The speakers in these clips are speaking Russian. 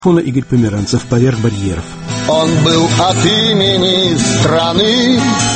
Фона Игорь Померанцев, «Поверх барьеров». Он был от имени страны,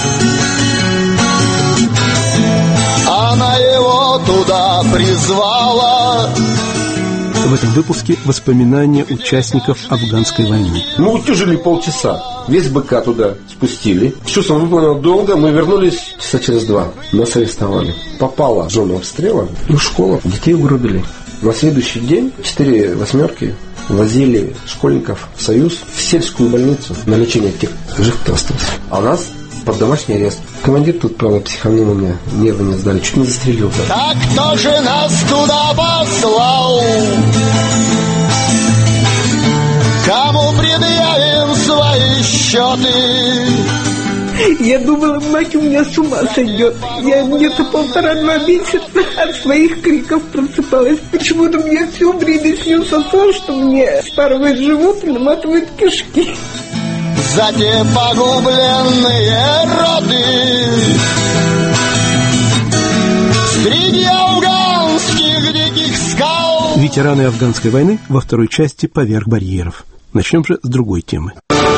она его туда призвала. В этом выпуске воспоминания участников афганской войны. Мы утюжили полчаса. Весь БК туда спустили. С чувством выполненного долга мы вернулись часа через 2. Нас арестовали. Попала в зону обстрела и в школу. Детей угробили. На следующий день 4 восьмерки возили школьников в Союз, в сельскую больницу на лечение тех живых, кто остался. А у нас под домашний арест. Командир тут, правда, психанул меня, нервы не сдали, чуть не застрелил. Так кто же нас туда послал? Кому предъявим свои счеты? Я думала, мать у меня с ума сойдет. Я где-то 1,5-2 месяца от своих криков просыпалась. Почему-то мне все время снился сон, что мне спарывает живот и наматывает кишки. За те погубленные роды среди афганских диких скал. Ветераны афганской войны во второй части «Поверх барьеров». Начнем же с другой темы.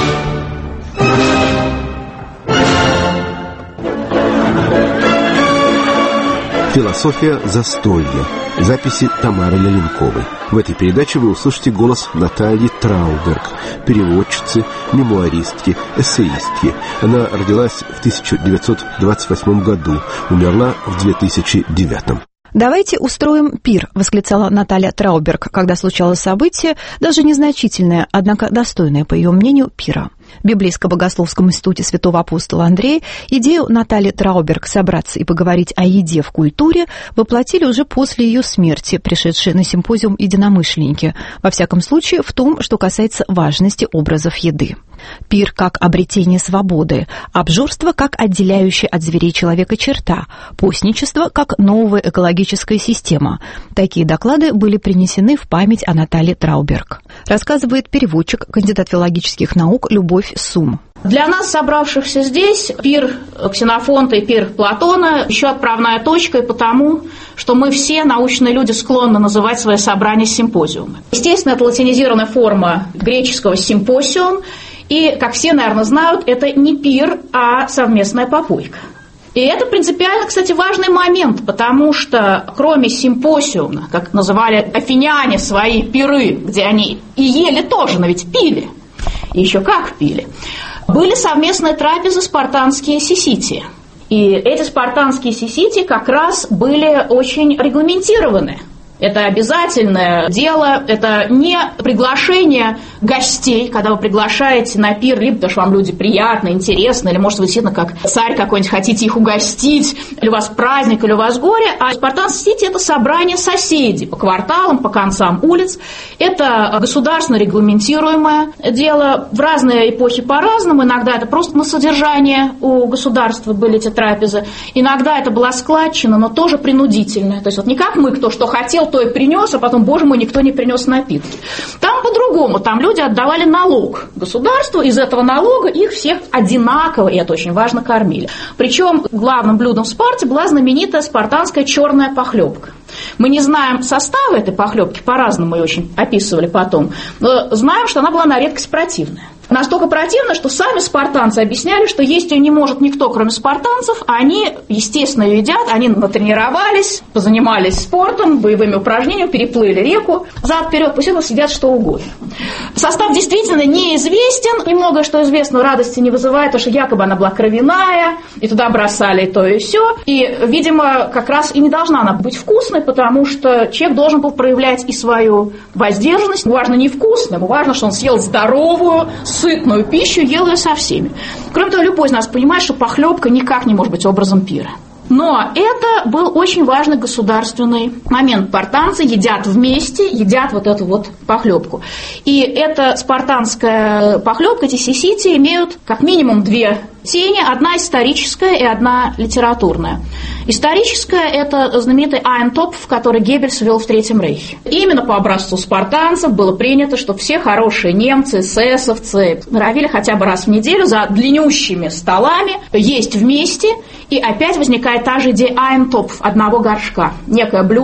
Философия застолья. Записи Тамары Леленковой. В этой передаче вы услышите голос Натальи Трауберг, переводчицы, мемуаристки, эссеистки. Она родилась в 1928 году, умерла в 2009. «Давайте устроим пир», — восклицала Наталья Трауберг, когда случалось событие, даже незначительное, однако достойное, по ее мнению, пира. В Библейско-богословском институте святого апостола Андрея идею Натальи Трауберг собраться и поговорить о еде в культуре воплотили уже после ее смерти, пришедшие на симпозиум единомышленники, во всяком случае в том, что касается важности образов еды. Пир как обретение свободы, обжорство как отделяющая от зверей человека черта, постничество как новая экологическая система. Такие доклады были принесены в память о Наталье Трауберг. Рассказывает переводчик, кандидат филологических наук Любовь Сум. Для нас, собравшихся здесь, пир Ксенофонта и пир Платона еще отправная точка, и потому, что мы все, научные люди, склонны называть свои собрания симпозиумы. Естественно, это латинизированная форма греческого симпосиум, и, как все, наверное, знают, это не пир, а совместная попойка. И это принципиально, кстати, важный момент, потому что кроме симпосиума, как называли афиняне свои пиры, где они и ели тоже, но ведь пили, и еще как пили, были совместные трапезы спартанские сиситии. И эти спартанские сиситии как раз были очень регламентированы. Это обязательное дело, это не приглашение гостей, когда вы приглашаете на пир, либо потому что вам люди приятны, интересны, или, может, вы действительно как царь какой-нибудь хотите их угостить, или у вас праздник, или у вас горе, а спартанские сети – это собрание соседей по кварталам, по концам улиц. Это государственно регламентируемое дело. В разные эпохи по-разному. Иногда это просто на содержание у государства были эти трапезы. Иногда это была складчина, но тоже принудительная. То есть вот не как мы, кто что хотел, то и принес, а потом, боже мой, никто не принес напитки. Там по-другому, там люди отдавали налог государству, из этого налога их всех одинаково, и это очень важно, кормили. Причем главным блюдом в Спарте была знаменитая спартанская черная похлебка. Мы не знаем состава этой похлебки, по-разному ее очень описывали потом, но знаем, что она была на редкость противная. Настолько противно, что сами спартанцы объясняли, что есть ее не может никто, кроме спартанцев, а они, естественно, ее едят, они натренировались, позанимались спортом, боевыми упражнениями, переплыли реку, зад-вперед, пусть это съедят что угодно. Состав действительно неизвестен, немного что известно, радости не вызывает, потому что якобы она была кровяная, и туда бросали и то, и все. И, видимо, как раз и не должна она быть вкусной, потому что человек должен был проявлять и свою воздержанность. Важно не вкусным, важно, что он съел здоровую, сытную пищу, ел ее со всеми. Кроме того, любой из нас понимает, что похлебка никак не может быть образом пира. Но это был очень важный государственный момент. Спартанцы едят вместе, едят вот эту вот похлебку. И эта спартанская похлебка, эти сисити, имеют как минимум две тени, одна историческая и одна литературная. Историческая – это знаменитый Айнтопф, который Геббельс ввел в Третьем Рейхе. Именно по образцу спартанцев было принято, что все хорошие немцы, эсэсовцы норовили хотя бы раз в неделю за длиннющими столами есть вместе, и опять возникает та же идея Айнтопф, одного горшка. Некое блюдо,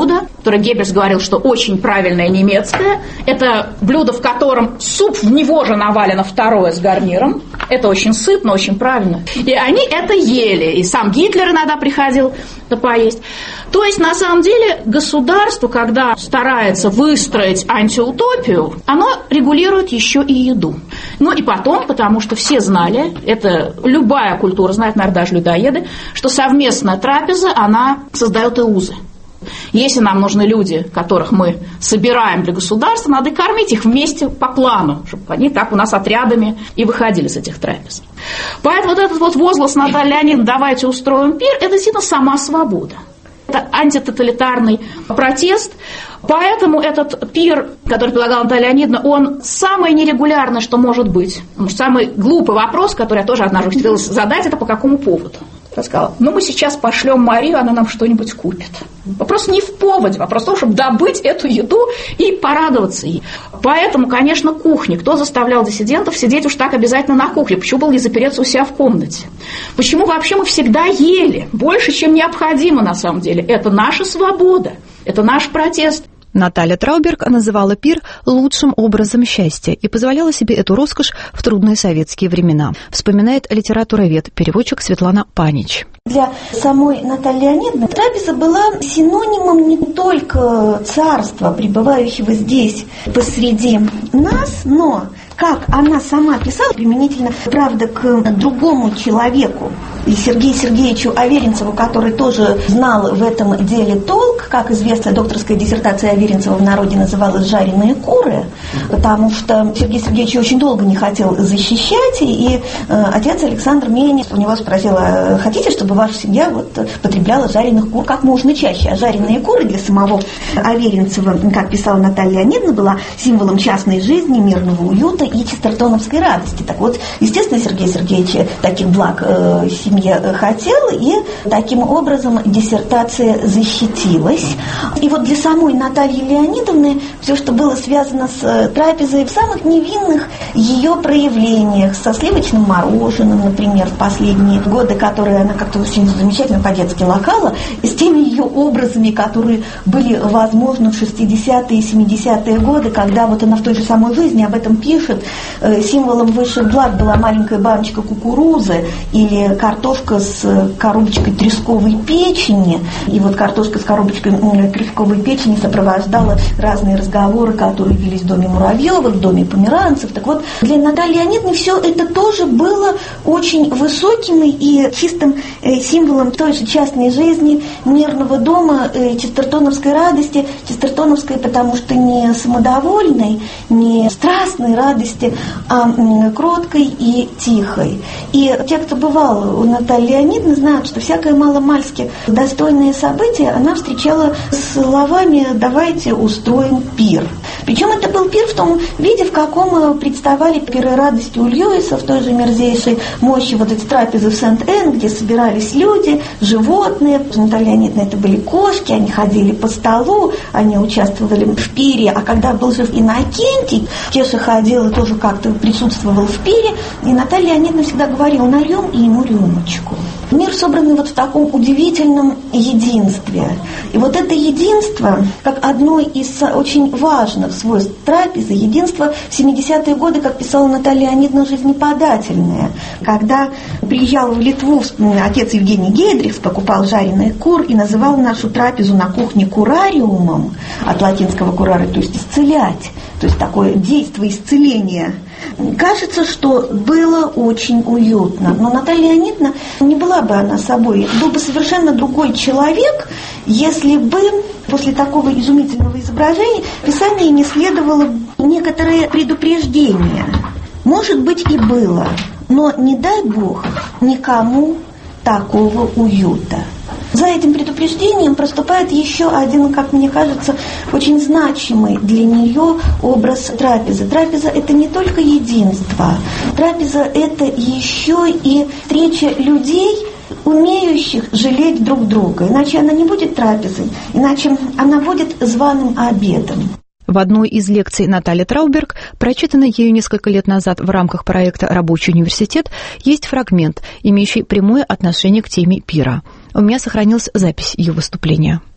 которое Геббельс говорил, что очень правильное немецкое. Это блюдо, в котором суп, в него же навалено второе с гарниром. Это очень сытно, очень правильно. И они это ели. И сам Гитлер иногда приходил поесть. То есть, на самом деле, государство, когда старается выстроить антиутопию, оно регулирует еще и еду. Ну и потом, потому что все знали, это любая культура знает, наверное, даже людоеды, что совместная трапеза, она создает и узы. Если нам нужны люди, которых мы собираем для государства, надо и кормить их вместе по плану, чтобы они так у нас отрядами и выходили с этих трапез. Поэтому вот этот вот возглас Натальи Леонидовны «давайте устроим пир» – это действительно сама свобода. Это антитоталитарный протест. Поэтому этот пир, который предлагала Наталья Леонидовна, он самый нерегулярный, что может быть. Потому что самый глупый вопрос, который я тоже однажды ухитрилась задать, это по какому поводу. Я сказала, мы сейчас пошлем Марию, она нам что-нибудь купит. Вопрос не в поводе, вопрос в том, чтобы добыть эту еду и порадоваться ей. Поэтому, конечно, кухня. Кто заставлял диссидентов сидеть уж так обязательно на кухне? Почему было не запереться у себя в комнате? Почему вообще мы всегда ели? Больше, чем необходимо на самом деле. Это наша свобода, это наш протест. Наталья Трауберг называла пир лучшим образом счастья и позволяла себе эту роскошь в трудные советские времена, вспоминает литературовед, переводчик Светлана Панич. Для самой Натальи Леонидовны трапеза была синонимом не только царства, пребывающего здесь посреди нас, но, как она сама писала, применительно, правда, к другому человеку, и Сергею Сергеевичу Аверинцеву, который тоже знал в этом деле толк. Как известно, докторская диссертация Аверинцева в народе называлась «Жареные куры», потому что Сергей Сергеевич очень долго не хотел защищать, и отец Александр Менин у него спросил, хотите, чтобы ваша семья потребляла жареных кур как можно чаще? А жареные куры для самого Аверинцева, как писала Наталья Леонидовна, была символом частной жизни, мирного уюта и честертоновской радости. Так вот, естественно, Сергей Сергеевич таких благ семье хотел, и таким образом диссертация защитилась. И вот для самой Натальи Леонидовны все, что было связано с трапезой в самых невинных ее проявлениях, со сливочным мороженым, например, в последние годы, которые она как-то очень замечательно по-детски локала, и с теми ее образами, которые были возможны в 60-е и 70-е годы, когда вот она в той же самой жизни об этом пишет. Символом высших благ была маленькая баночка кукурузы или картошка с коробочкой тресковой печени. И вот картошка с коробочкой тресковой печени сопровождала разные разговоры, которые велись в доме Муравьевых, в доме Померанцев. Так вот, для Натальи Леонидовны все это тоже было очень высоким и чистым символом той же частной жизни, мирного дома, честертоновской радости. Честертоновской, потому что не самодовольной, не страстной радости, а кроткой и тихой. И те, кто бывал у Натальи Леонидовны, знают, что всякое маломальски достойное событие она встречала словами «давайте устроим пир». Причем это был пир в том виде, в каком представали пиры радости у Льюиса, в той же мерзейшей мощи вот эти трапезы в Сент-Энн, где собирались люди, животные. Наталья Леонидовна это были кошки, они ходили по столу, они участвовали в пире. А когда был жив Иннокентий, Кеша ходил и тоже как-то присутствовал в пире, и Наталья Леонидовна всегда говорила «нальем и ему рюмочку». Мир собранный вот в таком удивительном единстве. И вот это единство, как одно из очень важных свойств трапезы, единство в 70-е годы, как писала Наталья Леонидовна, жизнеподательное. Когда приезжал в Литву отец Евгений Гейдрихс, покупал жареных кур и называл нашу трапезу на кухне курариумом, от латинского курары, то есть исцелять, то есть такое действие исцеления. Кажется, что было очень уютно. Но Наталья Леонидовна, не была бы она собой, был бы совершенно другой человек, если бы после такого изумительного изображения в Писании не следовало некоторое предупреждение. Может быть, и было, но не дай Бог никому такого уюта. За этим предупреждением проступает еще один, как мне кажется, очень значимый для нее образ трапезы. Трапеза – это не только единство. Трапеза – это еще и встреча людей, умеющих жалеть друг друга. Иначе она не будет трапезой, иначе она будет званым обедом. В одной из лекций Натальи Трауберг, прочитанной ею несколько лет назад в рамках проекта «Рабочий университет», есть фрагмент, имеющий прямое отношение к теме пира. У меня сохранилась запись ее выступления.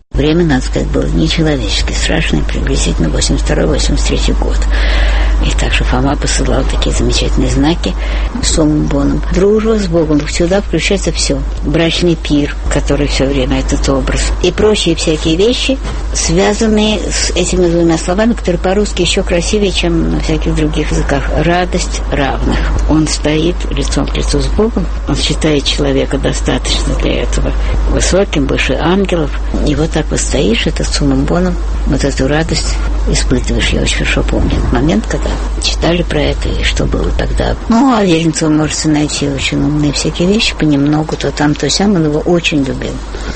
Время, надо сказать, было нечеловечески страшное, приблизительно 82-83 год. И также Фома посылал такие замечательные знаки Суммом Боном. Дружба с Богом, сюда включается все. Брачный пир, который все время этот образ. И прочие всякие вещи, связанные с этими двумя словами, которые по-русски еще красивее, чем на всяких других языках. Радость равных. Он стоит лицом к лицу с Богом, он считает человека достаточно для этого высоким, выше ангелов. И вот так вот стоишь, этот Суммом Боном, вот эту радость испытываешь. Я очень хорошо помню этот момент, когда читали про это и что было тогда. Ну, а Аверинцева можете найти очень умные всякие вещи, понемногу, то там, то сям, он его очень любил.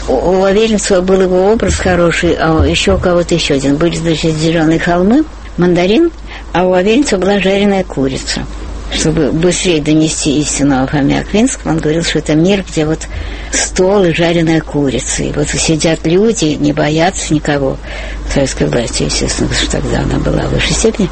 У Аверинцева был его образ хороший, а еще у кого-то еще один. Были, значит, зеленые холмы, мандарин, а у Аверинцева была жареная курица. Чтобы быстрее донести истину о Фоме Аквинском, он говорил, что это мир, где вот стол и жареная курица. И вот сидят люди, не боятся никого. Советской власти, естественно, потому что тогда она была в высшей степени.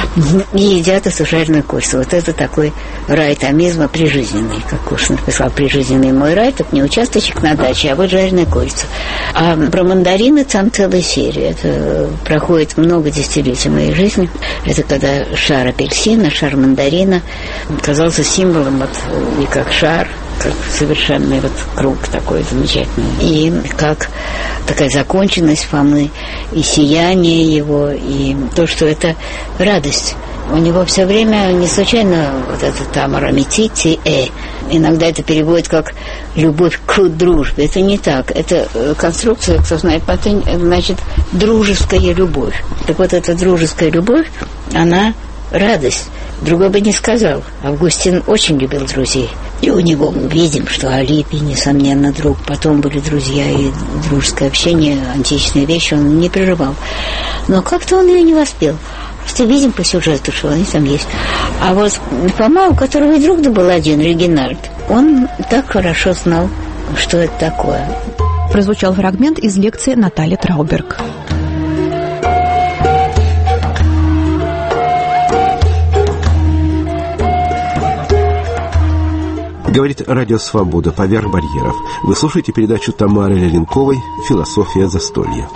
И едят эту жареную курицу. Вот это такой рай томизма прижизненный. Как Кушнер писал, прижизненный мой рай, так не участочек на даче, а вот жареная курица. А про мандарины там целая серия. Это проходит много десятилетий моей жизни. Это когда шар апельсина, шар мандарина казался символом, вот, и как шар, как совершенный вот круг такой замечательный, и как такая законченность Фомы, и сияние его, и то, что это радость. У него все время не случайно вот это там арамитити, иногда это переводит как любовь к дружбе. Это не так. Это конструкция, кто знает латынь, значит дружеская любовь. Так вот эта дружеская любовь, она радость. Другой бы не сказал. Августин очень любил друзей. И у него мы видим, что Алипий, несомненно, друг. Потом были друзья и дружеское общение, античные вещи он не прерывал. Но как-то он ее не воспел. Просто видим по сюжету, что они там есть. А вот Фома, у которого и друг-то был один, Регинальд, он так хорошо знал, что это такое. Прозвучал фрагмент из лекции Натальи Трауберг. Говорит Радио Свобода «Поверх барьеров». Вы слушаете передачу Тамары Леленковой «Философия застолья».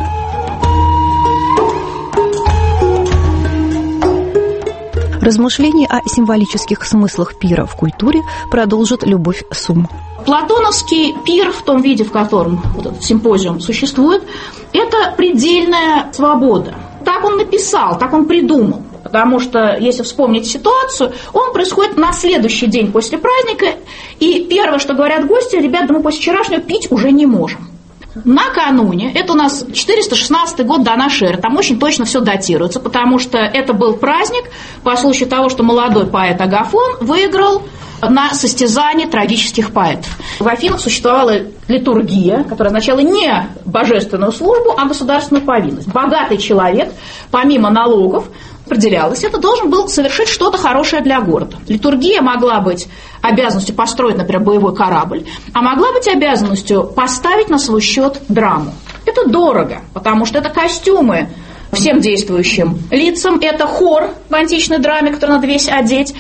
Размышления о символических смыслах пира в культуре продолжит Любовь Сум. Платоновский пир в том виде, в котором вот этот симпозиум существует, это предельная свобода. Так он написал, так он придумал. Потому что, если вспомнить ситуацию, он происходит на следующий день после праздника, и первое, что говорят гости: ребята, мы после вчерашнего пить уже не можем. Накануне, это у нас 416 год до нашей эры, там очень точно все датируется, потому что это был праздник по случаю того, что молодой поэт Агафон выиграл на состязании трагических поэтов. В Афинах существовала литургия, которая означала не божественную службу, а государственную повинность. Богатый человек, помимо налогов, определялось, это должен был совершить что-то хорошее для города. Литургия могла быть обязанностью построить, например, боевой корабль, а могла быть обязанностью поставить на свой счет драму. Это дорого, потому что это костюмы всем действующим лицам, это хор в античной драме, который надо весь одеть,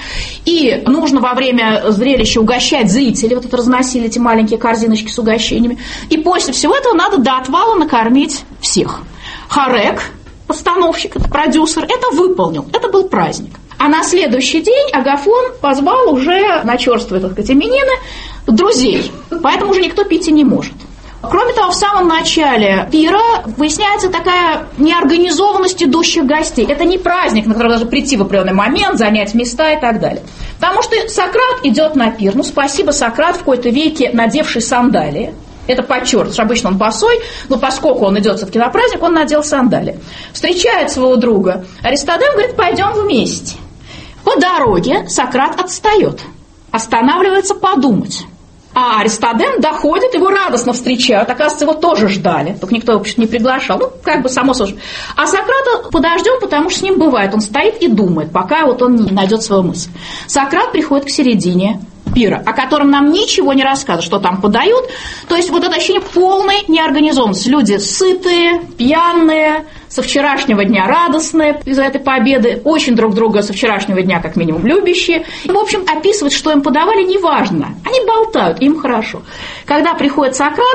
и нужно во время зрелища угощать зрителей, вот это разносили эти маленькие корзиночки с угощениями, и после всего этого надо до отвала накормить всех. Хорек, постановщик, это продюсер, это выполнил, это был праздник. А на следующий день Агафон позвал уже на черствые, так сказать, именины друзей, поэтому уже никто пить и не может. Кроме того, в самом начале пира выясняется такая неорганизованность идущих гостей. Это не праздник, на который должны прийти в определенный момент, занять места и так далее. Потому что Сократ идет на пир. Ну, спасибо, Сократ в какой-то веке надевший сандалии. Это подчеркнуто, что обычно он босой, но поскольку он идет все-таки на праздник, он надел сандалии. Встречает своего друга Аристодем, говорит: пойдем вместе. По дороге Сократ отстает, останавливается подумать. А Аристодем доходит, его радостно встречают, оказывается, его тоже ждали, только никто его не приглашал, ну, как бы само собой. А Сократа подождем, потому что с ним бывает, он стоит и думает, пока вот он не найдет свою мысль. Сократ приходит к середине пира, о котором нам ничего не рассказывают, что там подают, то есть вот это ощущение полной неорганизованности. Люди сытые, пьяные, со вчерашнего дня радостные из-за этой победы, очень друг друга со вчерашнего дня как минимум любящие. И, в общем, описывать, что им подавали, неважно. Они болтают, им хорошо. Когда приходит Сократ,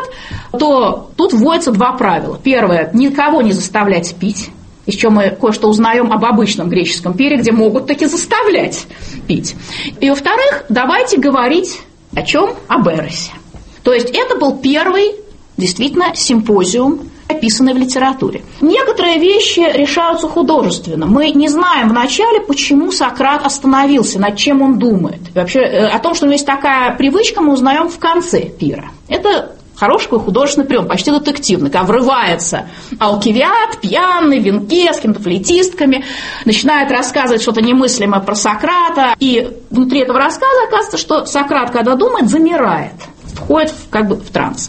то тут вводятся два правила. Первое – никого не заставлять пить. Из чего мы кое-что узнаем об обычном греческом пире, где могут таки заставлять пить. И, во-вторых, давайте говорить о чем? Об эросе. То есть это был первый, действительно, симпозиум, описанный в литературе. Некоторые вещи решаются художественно. Мы не знаем вначале, почему Сократ остановился, над чем он думает. И вообще о том, что у него есть такая привычка, мы узнаем в конце пира. Это хороший художественный прием, почти детективный, когда врывается Алкивиад, пьяный, в венке, с какими-то флейтистками, начинает рассказывать что-то немыслимое про Сократа, и внутри этого рассказа оказывается, что Сократ, когда думает, замирает, входит в транс.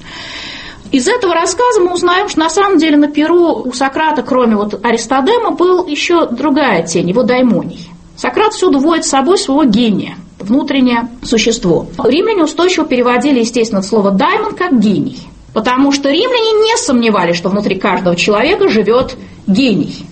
Из этого рассказа мы узнаем, что на самом деле на пиру у Сократа, кроме Аристодема, был еще другая тень, его даймоний. Сократ всюду вводит с собой своего гения, внутреннее существо. Римляне устойчиво переводили, естественно, слово «даймон» как «гений», потому что римляне не сомневались, что внутри каждого человека живет гений.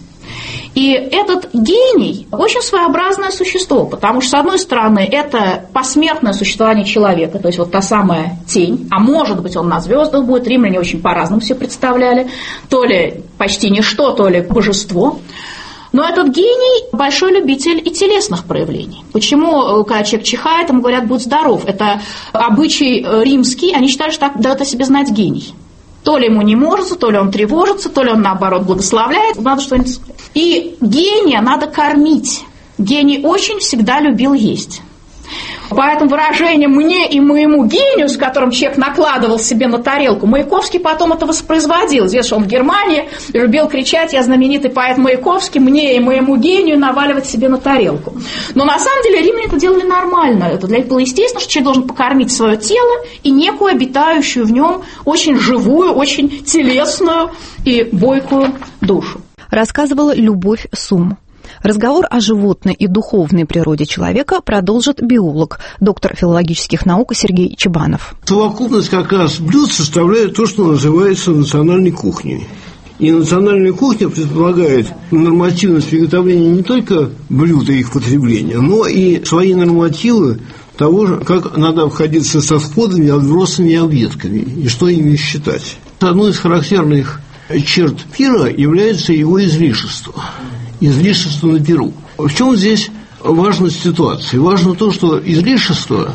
И этот гений очень своеобразное существо, потому что, с одной стороны, это посмертное существование человека, то есть вот та самая тень, а может быть, он на звездах будет, римляне очень по-разному все представляли, то ли почти ничто, то ли божество. Но этот гений большой любитель и телесных проявлений. Почему, когда человек чихает, ему говорят, будь здоров? Это обычай римский, они считают, что так дает о себе знать гений. То ли ему не может, то ли он тревожится, то ли он, наоборот, благословляет, надо что-нибудь сказать. И гения надо кормить. Гений очень всегда любил есть. Поэтому выражение «мне и моему гению», с которым человек накладывал себе на тарелку, Маяковский потом это воспроизводил. Здесь он в Германии любил кричать: «Я знаменитый поэт Маяковский, мне и моему гению наваливать себе на тарелку». Но на самом деле римляне это делали нормально. Это для них было естественно, что человек должен покормить свое тело и некую обитающую в нем очень живую, очень телесную и бойкую душу. Рассказывала Любовь Сум. Разговор о животной и духовной природе человека продолжит биолог, доктор филологических наук Сергей Чебанов. Совокупность как раз блюд составляет то, что называется национальной кухней. И национальная кухня предполагает нормативность приготовления не только блюд и их потребления, но и свои нормативы того, как надо обходиться со всходами, отбросами и объедками, и что ими считать. Одной из характерных черт пира является его излишество. Излишество на пиру. В чем здесь важность ситуации? Важно то, что излишество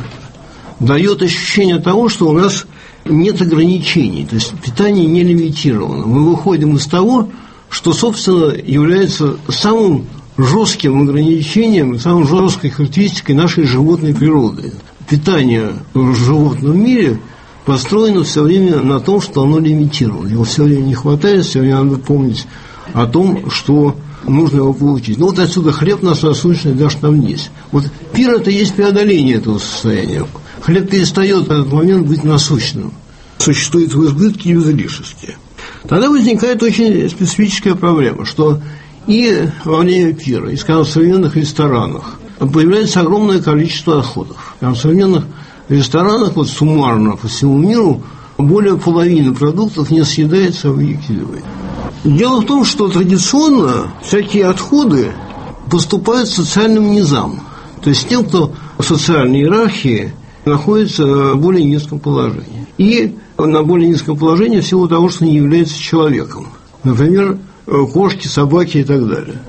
дает ощущение того, что у нас нет ограничений, то есть питание не лимитировано. Мы выходим из того, что, собственно, является самым жестким ограничением, самой жесткой характеристикой нашей животной природы. Питание в животном мире построено все время на том, что оно лимитировано. Его все время не хватает, все время надо помнить о том, что нужно его получить. Ну, вот отсюда хлеб нас насущный дашь нам есть. Вот пир – это есть преодоление этого состояния. Хлеб перестает в этот момент быть насущным. Существует в избытке и в излишестве. Тогда возникает очень специфическая проблема, что и во время пира, и, скажем, в современных ресторанах появляется огромное количество отходов. В современных ресторанах, вот суммарно по всему миру, более половины продуктов не съедается, а выкидывает. Дело в том, что традиционно всякие отходы поступают социальным низам, то есть тем, кто в социальной иерархии находится в более низком положении. И на более низком положении в силу того, что не является человеком. Например, кошки, собаки и так далее.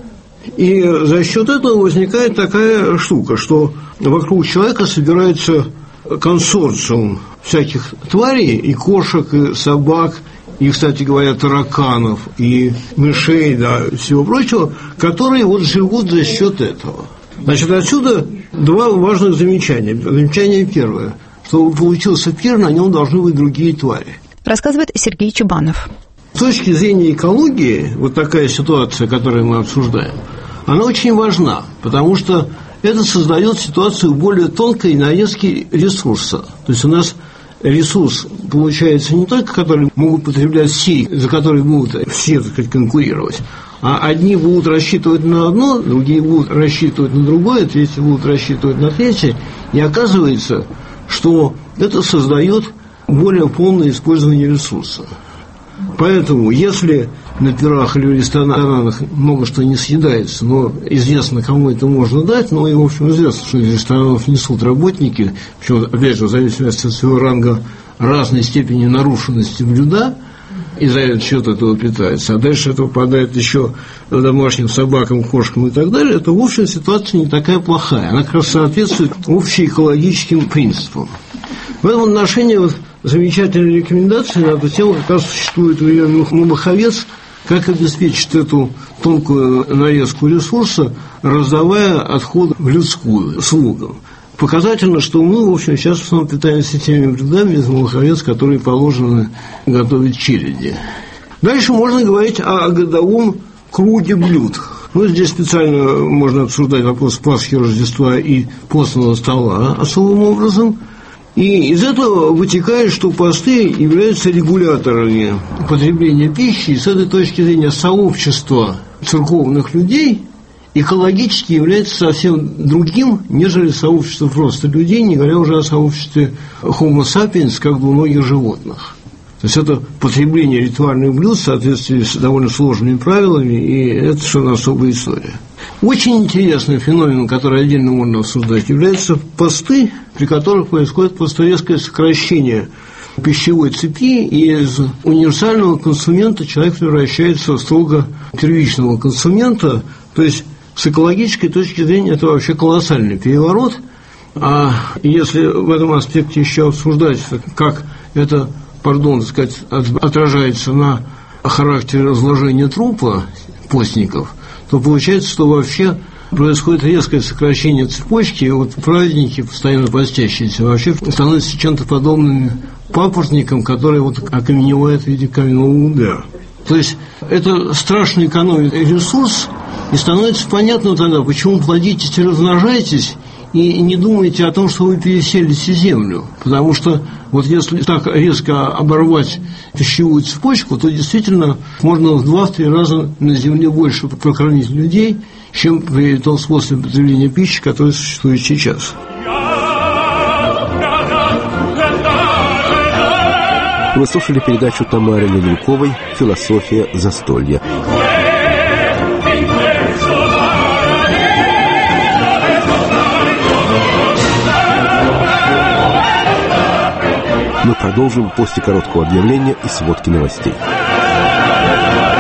И за счет этого возникает такая штука, что вокруг человека собирается консорциум всяких тварей, и кошек, и собак, и, кстати говоря, тараканов, и мышей, да, и всего прочего, которые вот живут за счет этого. Значит, отсюда два важных замечания. Замечание первое, чтобы получился пир, на нем должны быть другие твари. Рассказывает Сергей Чебанов. С точки зрения экологии, вот такая ситуация, которую мы обсуждаем, она очень важна, потому что это создает ситуацию более тонкой нарезки ресурса. То есть у нас ресурс получается не только, который могут потреблять все, за которые будут все, так сказать, конкурировать, а одни будут рассчитывать на одно, другие будут рассчитывать на другое, третьи будут рассчитывать на третье, и оказывается, что это создает более полное использование ресурса. Поэтому, если на пирах или в ресторанах много что не съедается, но известно, кому это можно дать, но и, в общем, известно, что из ресторанов несут работники, причем, опять же, в зависимости от своего ранга, разной степени нарушенности блюда, и за счет этого питается, а дальше это попадает еще домашним собакам, кошкам и так далее, это, в общем, ситуация не такая плохая, она как раз соответствует общеэкологическим принципам. В этом отношении вот замечательные рекомендации на эту тему как раз существует в Елене Маховец, как обеспечить эту тонкую нарезку ресурса, раздавая отходы в людскую, слугам. Показательно, что мы, в общем, сейчас в основном питаемся теми блюдами из Маховец, которые положено готовить череди. Дальше можно говорить о годовом круге блюд. Ну, здесь специально можно обсуждать вопрос Пасхи, Рождества и постного стола особым образом. И из этого вытекает, что посты являются регуляторами потребления пищи, и с этой точки зрения сообщество церковных людей экологически является совсем другим, нежели сообщество просто людей, не говоря уже о сообществе Homo sapiens, как бы у многих животных. То есть это потребление ритуальных блюд в соответствии с довольно сложными правилами, и это совершенно особая история. Очень интересный феномен, который отдельно можно обсуждать, являются посты, при которых происходит просто резкое сокращение пищевой цепи, и из универсального консумента человек превращается в строго первичного консумента, то есть с экологической точки зрения это вообще колоссальный переворот. А если в этом аспекте еще обсуждать, как это, отражается на характере разложения трупа постников, то получается, что вообще происходит резкое сокращение цепочки, и вот праздники, постоянно постящиеся, вообще становятся чем-то подобными папоротникам, которые вот окаменевают в виде каменного угля. То есть это страшно экономит ресурс, и становится понятно тогда, почему плодитесь и размножаетесь, и не думайте о том, что вы переселите землю. Потому что вот если так резко оборвать пищевую цепочку, то действительно можно в 2-3 раза на земле больше прокормить людей, чем при том способе потребления пищи, который существует сейчас. Вы слушали передачу Тамары Леленковой «Философия застолья». Мы продолжим после короткого объявления и сводки новостей.